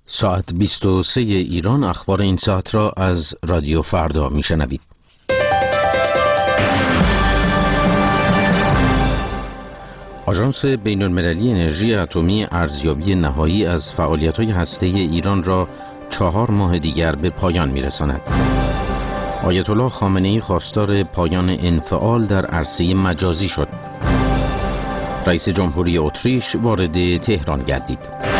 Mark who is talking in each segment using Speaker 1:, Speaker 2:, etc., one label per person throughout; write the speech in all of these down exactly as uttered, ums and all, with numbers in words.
Speaker 1: ساعت بیست و سه ایران. اخبار این ساعت را از رادیو فردا میشنوید. آژانس بین‌المللی انرژی اتمی ارزیابی نهایی از فعالیت‌های هسته‌ای ایران را چهار ماه دیگر به پایان می‌رساند. آیت الله خامنه‌ای خواستار پایان انفعال در عرصه مجازی شد. رئیس جمهوری اتریش وارد تهران گردید.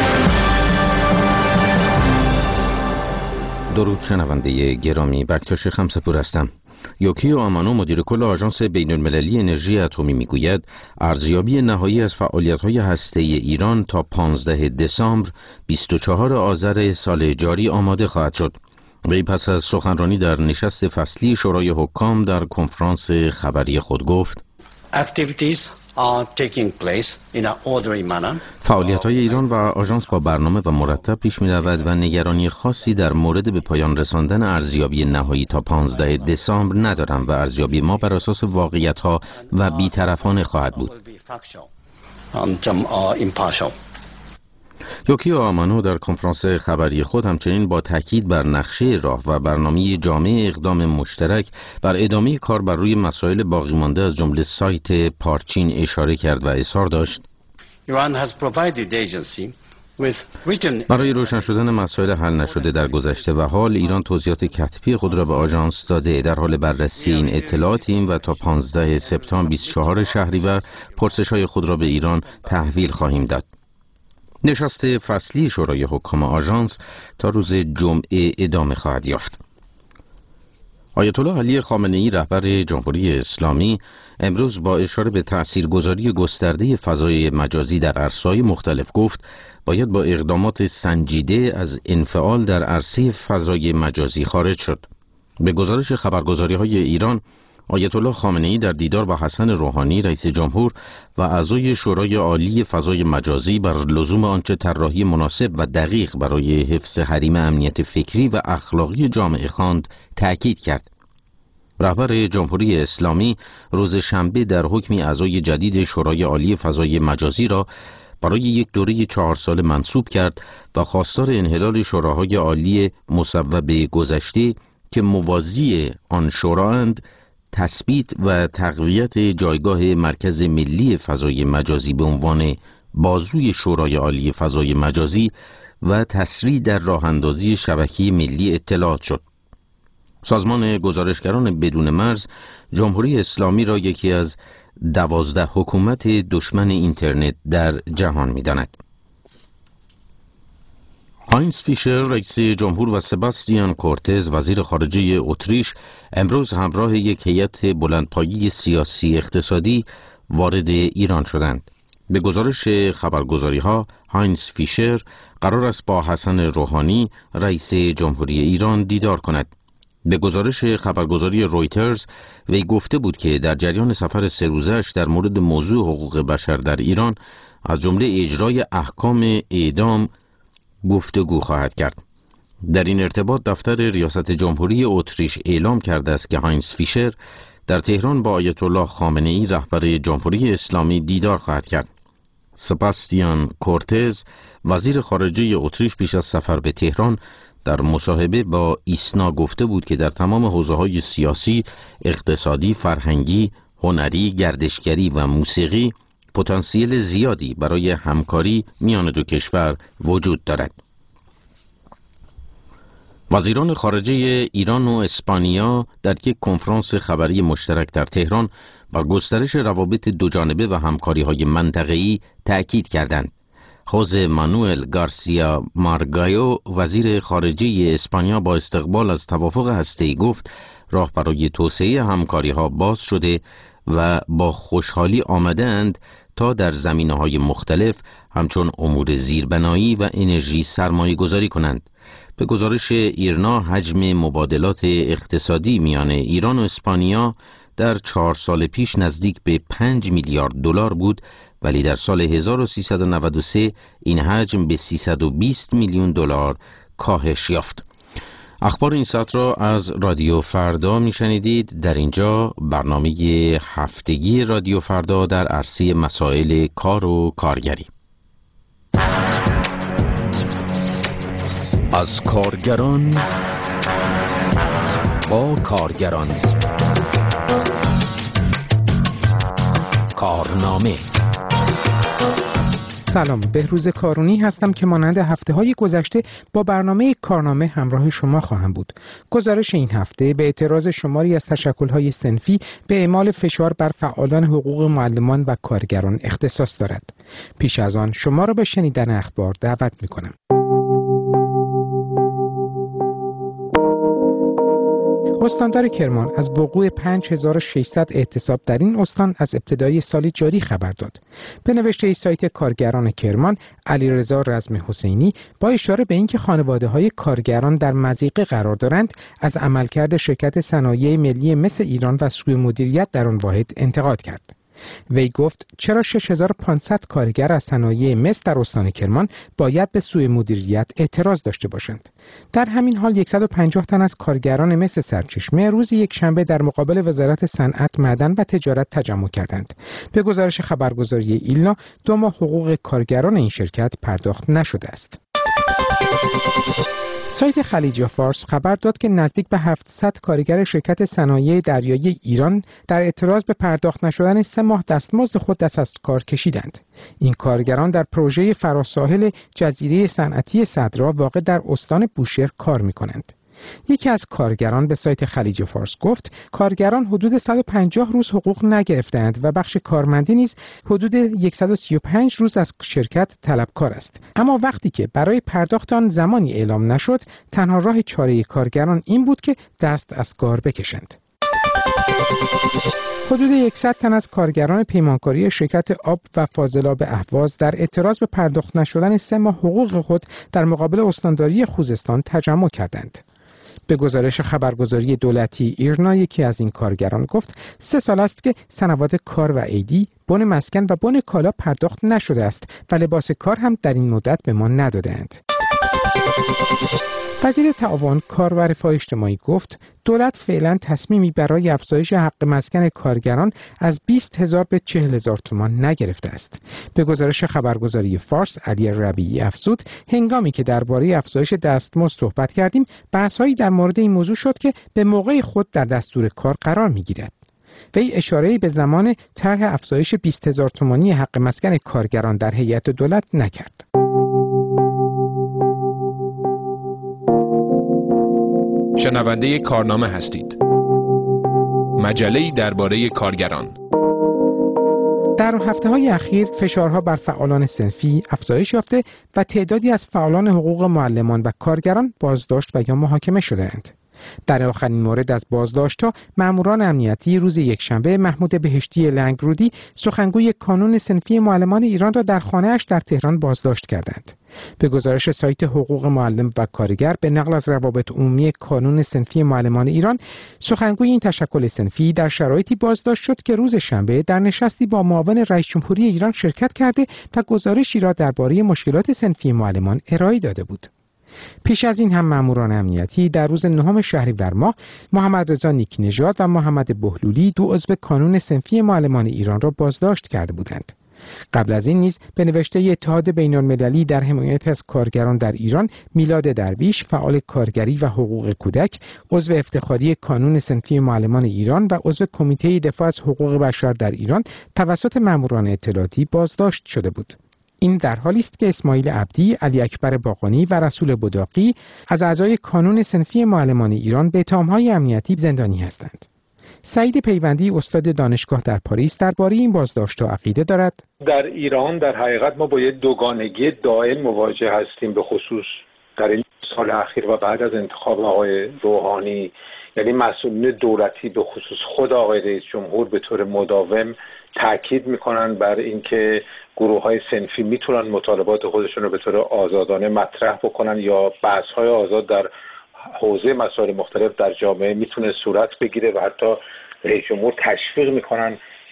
Speaker 1: درود شنونده گرامی، بکتاش خمسه‌پور هستم. یوکیو آمانو مدیر کل آژانس بین‌المللی انرژی اتمی میگوید ارزیابی نهایی از فعالیت‌های هسته‌ای ایران تا پانزده دسامبر بیست و چهار آذر سال جاری آماده خواهد شد. وی پس از سخنرانی در نشست فصلی شورای حکام در کنفرانس خبری خود گفت
Speaker 2: Activities are taking place in an orderly manner.
Speaker 1: فعالیت‌های ایران و آژانس با برنامه و مرتب پیش می‌رود و نگرانی خاصی در مورد به پایان رساندن ارزیابی نهایی تا پانزده دسامبر ندارم و ارزیابی ما بر اساس واقعیت‌ها و بی‌طرفانه خواهد بود. یوکیو آمانو در کنفرانس خبری خود همچنین با تاکید بر نقشه راه و برنامه جامع اقدام مشترک بر ادامه کار بر روی مسائل باقی مانده از جمله سایت پارچین اشاره کرد و اظهار داشت برای روشن شدن مسائل حل نشده در گذشته و حال ایران توضیحات کتبی خود را به آژانس داده. در حال بررسی این اطلاعاتیم و تا پانزده سپتامبر بیست و چهار شهریور پرسش‌های خود را به ایران تحویل خواهیم داد. نشست فصلی شورای حکام آژانس تا روز جمعه ادامه خواهد یافت. آیت الله علی خامنه‌ای رهبر جمهوری اسلامی امروز با اشاره به تأثیرگذاری گسترده فضای مجازی در عرصه‌های مختلف گفت باید با اقدامات سنجیده از انفعال در عرصه فضای مجازی خارج شد. به گزارش خبرگزاری‌های ایران، آیت الله خامنه‌ای در دیدار با حسن روحانی رئیس جمهور و اعضای شورای عالی فضای مجازی بر لزوم آنچه طراحی مناسب و دقیق برای حفظ حریم امنیت فکری و اخلاقی جامعه خواند تأکید کرد. رهبر جمهوری اسلامی روز شنبه در حکمی اعضای جدید شورای عالی فضای مجازی را برای یک دوره چهار ساله منصوب کرد و خواستار انحلال شوراهای عالی مصوب گذشته که موازی آن شورااند تثبیت و تقویت جایگاه مرکز ملی فضای مجازی به عنوان بازوی شورای عالی فضای مجازی و تسریع در راه اندازی شبکه ملی اطلاعات شد. سازمان گزارشگران بدون مرز جمهوری اسلامی را یکی از دوازده حکومت دشمن اینترنت در جهان می‌داند. هاینز فیشر رئیس جمهور و سباستیان کورتز وزیر خارجه اتریش امروز همراه یک هیئت بلندپایه سیاسی اقتصادی وارد ایران شدند. به گزارش خبرگزاری‌ها هاینز فیشر قرار است با حسن روحانی رئیس جمهوری ایران دیدار کند. به گزارش خبرگزاری رویترز وی گفته بود که در جریان سفر سه روزه‌اش در مورد موضوع حقوق بشر در ایران از جمله اجرای احکام اعدام گفتگو خواهد کرد. در این ارتباط دفتر ریاست جمهوری اتریش اعلام کرده است که هاینز فیشر در تهران با آیت الله خامنه‌ای رهبر جمهوری اسلامی دیدار خواهد کرد. سباستیان کورتز وزیر خارجه اتریش پیش از سفر به تهران در مصاحبه با ایسنا گفته بود که در تمام حوزه‌های سیاسی، اقتصادی، فرهنگی، هنری، گردشگری و موسیقی پتانسیل زیادی برای همکاری میان دو کشور وجود دارد. وزیران خارجه ایران و اسپانیا در یک کنفرانس خبری مشترک در تهران بر گسترش روابط دوجانبه و همکاری‌های منطقه‌ای تأکید کردند. خوزه مانوئل گارسیا مارگایو وزیر خارجه اسپانیا با استقبال از توافق هسته‌ای گفت راه برای توسعه همکاری‌ها باز شده و با خوشحالی آمدند تا در زمینه‌های مختلف همچون امور زیربنایی و انرژی سرمایه گذاری کنند. به گزارش ایرنا حجم مبادلات اقتصادی میان ایران و اسپانیا در چهار سال پیش نزدیک به پنج میلیارد دلار بود، ولی در سال هزار و سیصد و نود و سه این حجم به سیصد و بیست میلیون دلار کاهش یافت. اخبار این ساعت را از رادیو فردا میشنیدید. در اینجا برنامه هفتگی رادیو فردا در عرصه مسائل کار و کارگری. از کارگران با کارگران. کارنامه.
Speaker 3: سلام، بهروز کارونی هستم که مانند هفته‌های گذشته با برنامه کارنامه همراه شما خواهم بود. گزارش این هفته به اعتراض شماری از تشکل‌های صنفی به اعمال فشار بر فعالان حقوق معلمان و کارگران اختصاص دارد. پیش از آن شما را به شنیدن اخبار دعوت می‌کنم. استاندار کرمان از وقوع پنج هزار و ششصد اعتصاب در این استان از ابتدای سال جاری خبر داد. به نوشته سایت کارگران کرمان، علیرضا رزم حسینی با اشاره به اینکه خانواده‌های کارگران در مضیقه قرار دارند، از عملکرد شرکت صنایع ملی مس ایران و سوء مدیریت در آن واحد انتقاد کرد. وی گفت چرا شش هزار و پانصد کارگر از صنایع مس در استان کرمان باید به سوء مدیریت اعتراض داشته باشند. در همین حال صد و پنجاه تن از کارگران مس سرچشمه روز یک شنبه در مقابل وزارت صنعت، معدن و تجارت تجمع کردند. به گزارش خبرگزاری ایلنا، دو ماه حقوق کارگران این شرکت پرداخت نشده است. سایت خلیج فارس خبر داد که نزدیک به هفتصد کارگر شرکت صنایع دریایی ایران در اعتراض به پرداخت نشدن سه ماه دستمزد خود دست از کار کشیدند. این کارگران در پروژه فراساحل جزیره صنعتی صدرا واقع در استان بوشهر کار می‌کنند. یکی از کارگران به سایت خلیج فارس گفت کارگران حدود صد و پنجاه روز حقوق نگرفتند و بخش کارمندی نیز حدود صد و سی و پنج روز از شرکت طلبکار است. اما وقتی که برای پرداخت آن زمانی اعلام نشد، تنها راه چاره کارگران این بود که دست از کار بکشند. حدود صد تن از کارگران پیمانکاری شرکت آب و فاضلاب اهواز در اعتراض به پرداخت نشدن سه ماه حقوق خود در مقابل استانداری خوزستان تجمع کردند. به گزارش خبرگزاری دولتی ایرنا، یکی از این کارگران گفت سه سال است که سنوات کار و عیدی، بن مسکن و بن کالا پرداخت نشده است و لباس کار هم در این مدت به ما ندادند. وزیر تعاون، کار و رفاه اجتماعی گفت دولت فعلا تصمیمی برای افزایش حق مسکن کارگران از بیست هزار به چهل هزار تومان نگرفته است. به گزارش خبرگزاری فارس، علی ربیعی افزود هنگامی که درباره افزایش دستمزد صحبت کردیم، بحث‌هایی در مورد این موضوع شد که به موقع خود در دستور کار قرار می‌گیرد. وی اشاره‌ای به زمان طرح افزایش بیست هزار تومانی حق مسکن کارگران در هیئت دولت نکرد.
Speaker 4: شنونده کارنامه هستید. مجله‌ای درباره کارگران.
Speaker 3: در هفته‌های اخیر فشارها بر فعالان صنفی افزایش یافته و تعدادی از فعالان حقوق معلمان و کارگران بازداشت و یا محاکمه شده‌اند. در آخرین مورد از بازداشت‌ها، ماموران امنیتی روز یکشنبه محمود بهشتی لنگرودی، سخنگوی کانون صنفی معلمان ایران را در خانه‌اش در تهران بازداشت کردند. به گزارش سایت حقوق معلم و کارگر به نقل از روابط عمومی کانون صنفی معلمان ایران، سخنگوی این تشکل صنفی در شرایطی بازداشت شد که روز شنبه در نشستی با معاون رئیس جمهوری ایران شرکت کرده و گزارشی را درباره مشکلات صنفی معلمان ارائه داده بود. پیش از این هم ماموران امنیتی در روز نهم شهریور ماه محمد رضا نیک‌نژاد و محمد بهلولی، دو عضو کانون صنفی معلمان ایران را بازداشت کرده بودند. قبل از این نیز به نوشته اتحاد بین‌المللی در حمایت از کارگران در ایران، میلاد درویش، فعال کارگری و حقوق کودک، عضو افتخاری کانون صنفی معلمان ایران و عضو کمیته دفاع از حقوق بشر در ایران توسط ماموران اطلاعاتی بازداشت شده بود. این در حالی است که اسماعیل عبدی، علی اکبر باقانی و رسول بداقی از اعضای کانون صنفی معلمان ایران به اتهام‌های امنیتی زندانی هستند. سعید پیوندی، استاد دانشگاه در پاریس، درباره این بازداشت‌ها عقیده دارد.
Speaker 5: در ایران در حقیقت ما با یک دوگانگی دائم مواجه هستیم، به خصوص در این سال اخیر و بعد از انتخاب آقای روحانی. یعنی مسئولین دولتی به خصوص خود آقای رئیس جمهور به طور مداوم تاکید میکنن بر اینکه گروه‌های صنفی میتونن مطالبات خودشون رو به طور آزادانه مطرح بکنن یا بحث‌های آزاد در حوزه مسائل مختلف در جامعه میتونه صورت بگیره و حتی رئیس جمهور تشویق میکنن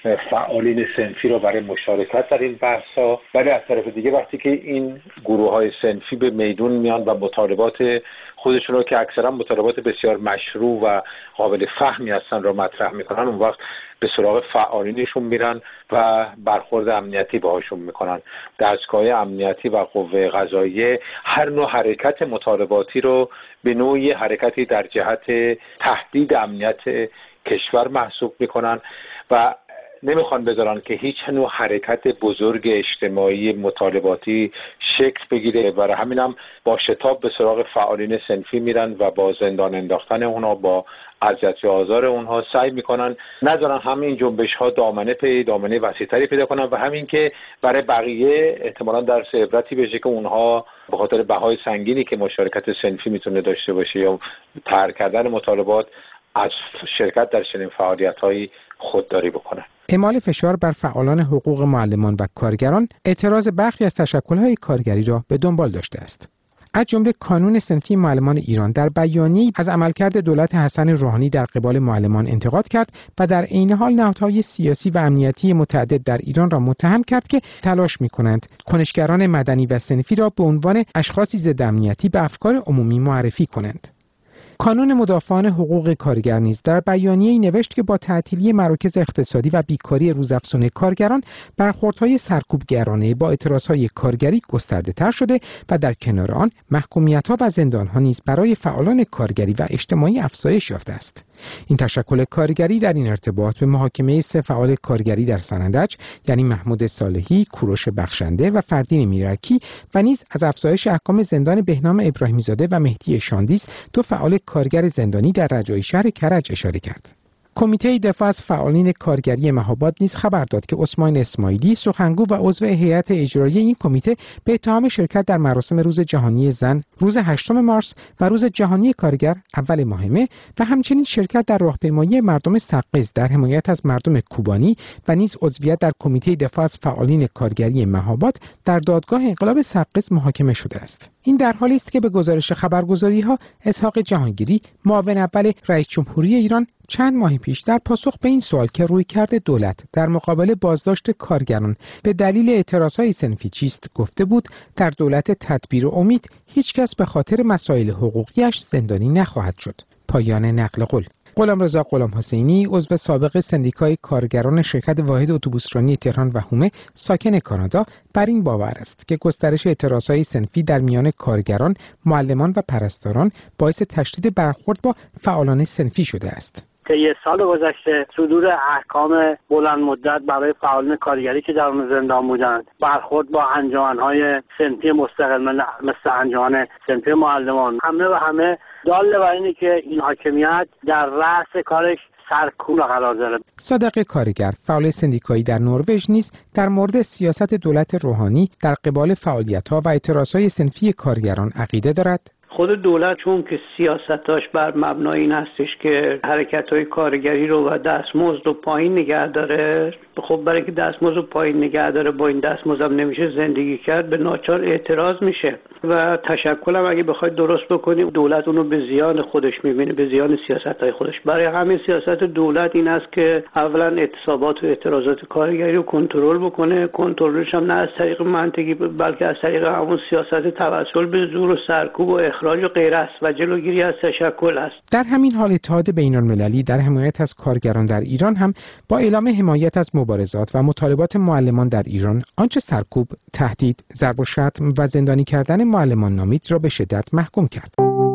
Speaker 5: فعالین صنفی رو برای مشارکت در این بحث‌ها، ولی از طرف دیگه وقتی که این گروه‌های صنفی به میدون میان و مطالبات خودشون رو که اکثرا مطالبات بسیار مشروع و قابل فهمی هستن رو مطرح میکنن، اون وقت به سراغ فعالینشون میرن و برخورد امنیتی باهاشون میکنن. دستگاه امنیتی و قوه قضاییه هر نوع حرکت مطالباتی رو به نوعی حرکتی در جهت تهدید امنیت کشور محسوب میکنن و نمیخوان بذارن که هیچ نوع حرکت بزرگ اجتماعی مطالباتی شکل بگیره. برای همین هم با شتاب به سراغ فعالین صنفی میرن و با زندان انداختن اونها، با اذیت و آزار اونها سعی میکنن نذارن همین جنبش ها دامنه پی دامنه وسیع‌تری پیدا کنن و همین که برای بقیه احتمالاً درس عبرتی بشه که اونها به خاطر بهای سنگینی که مشارکت صنفی میتونه داشته باشه یا ترک کردن مطالبات از شرکت در چنین فعالیت‌هایی خودداری بکنن.
Speaker 3: اعمال فشار بر فعالان حقوق معلمان و کارگران اعتراض برخی از تشکل‌های کارگری را به دنبال داشته است. از جمله کانون صنفی معلمان ایران در بیانیه‌ای از عملکرد دولت حسن روحانی در قبال معلمان انتقاد کرد و در عین حال نهادهای سیاسی و امنیتی متعدد در ایران را متهم کرد که تلاش می‌کنند کنشگران مدنی و صنفی را به عنوان اشخاصی ضد امنیتی به افکار عمومی معرفی کنند. کانون مدافعان حقوق کارگر نیز در بیانیه‌ای نوشت که با تعطیلی مراکز اقتصادی و بیکاری روزافزون کارگران، برخوردهای سرکوبگرانه با اعتراضهای کارگری گسترده‌تر شده و در کنار آن محکومیت‌ها و زندان‌ها نیز برای فعالان کارگری و اجتماعی افزایش یافته است. این تشکل کارگری در این ارتباط به محاکمه سه فعال کارگری در سنندج، یعنی محمود صالحی، کوروش بخشنده و فردین میرکی، و نیز از افزایش احکام زندان بهنام ابراهیمی زاده و مهدی شاندیز، دو فعال کارگر زندانی در رجایی شهر کرج، اشاره کرد. کمیته دفاع از فعالین کارگری مهاباد نیز خبر داد که عثمان اسماعیلی، سخنگو و عضو هیئت اجرایی این کمیته، به اتهام شرکت در مراسم روز جهانی زن روز هشتم مارس و روز جهانی کارگر اول ماه مه و همچنین شرکت در راهپیمایی مردم سقز در حمایت از مردم کوبانی و نیز عضویت در کمیته دفاع از فعالین کارگری مهاباد در دادگاه انقلاب سقز محاکمه شده است. این در حالی است که به گزارش خبرگزاری‌ها اسحاق جهانگیری، معاون اول رئیس جمهوری ایران، چند ماه پیش در پاسخ به این سوال که رویکرد دولت در مقابل بازداشت کارگران به دلیل اعتراضهای صنفی چیست گفته بود در دولت تدبیر و امید هیچ کس به خاطر مسائل حقوقیش زندانی نخواهد شد. پایان نقل قول. غلامرضا غلامحسینی، عضو سابق سندیکای کارگران شرکت واحد اتوبوسرانی تهران و هومه، ساکن کانادا، بر این باور است که گسترش اعتراضهای صنفی در میان کارگران، معلمان و پرستاران باعث تشدید برخورد با فعالان صنفی شده است.
Speaker 6: طی سال گذشته صدور احکام بلند مدت برای فعالان کارگری که در اون زندان بودند، برخورد با انجمن‌های صنفی مستقل مثل انجمن صنفی معلمان، همه و همه دال بر اینه که این حاکمیت در رأس کارش سرکوب قرار داره.
Speaker 3: صادق کارگر، فعال سندیکایی در نروژ، نیز در مورد سیاست دولت روحانی در قبال فعالیت‌ها و اعتراضهای صنفی کارگران عقیده دارد.
Speaker 7: خود دولت چون که سیاستاش بر مبنای این هستش که حرکت‌های کارگری رو و دستمزد رو پایین نگه داره، خب برای که دستمزد رو پایین نگه داره با این دستمزد هم نمیشه زندگی کرد، به ناچار اعتراض میشه و تشکل هم اگه بخواید درست بکنیم دولت اونو به زیان خودش میبینه، به زیان سیاست‌های خودش. برای همین سیاست دولت این است که اولا اعتصابات و اعتراضات کارگری رو کنترل بکنه، کنترلش هم نه از طریق منطقی بلکه از طریق همون سیاست توسل به زور و سرکوب و اخراج و غیره است و جلوگیری از تشکل است.
Speaker 3: در همین حال اتحاد بین‌المللی در حمایت از کارگران در ایران هم با اعلام حمایت از مبارزات و مطالبات معلمان در ایران آنچه سرکوب، تهدید، ضرب و شتم و زندانی کردن معلمان نامید را به شدت محکوم کرد.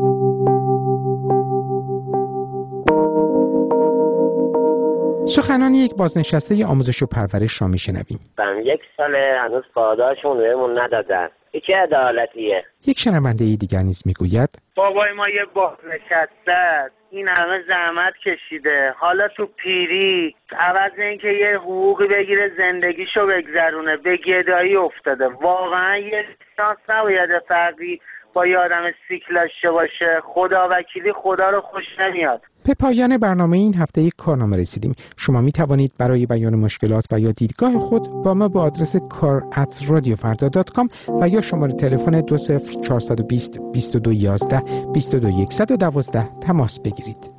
Speaker 3: سخنان یک بازنشسته آموزش و پرورش را میشنویم.
Speaker 8: یک سال هنوز پاداشمون بهمون ندادن. این چه عدالتیه؟
Speaker 3: یک شنونده دیگر نیز میگوید
Speaker 9: بابای ما یه بازنشسته این همه زحمت کشیده، حالا تو پیری عوض اینکه یه حقوقی بگیره زندگیشو بگذرونه به گدایی افتاده. واقعا یه شانس نباید فرقی با یه آدم سیکل داشته باشه. خدا وکیلی خدا رو خوش نمیاد.
Speaker 3: به پایان برنامه این هفته یک کارنامه رسیدیم. شما می توانید برای بیان مشکلات و یا دیدگاه خود با ما با آدرس کار ات رادیو فردا دات کام و یا شماره تلفن دو صفر چهار دو صفر بیست بیست و دو یازده بیست و دو صفر یک یک دو تماس بگیرید.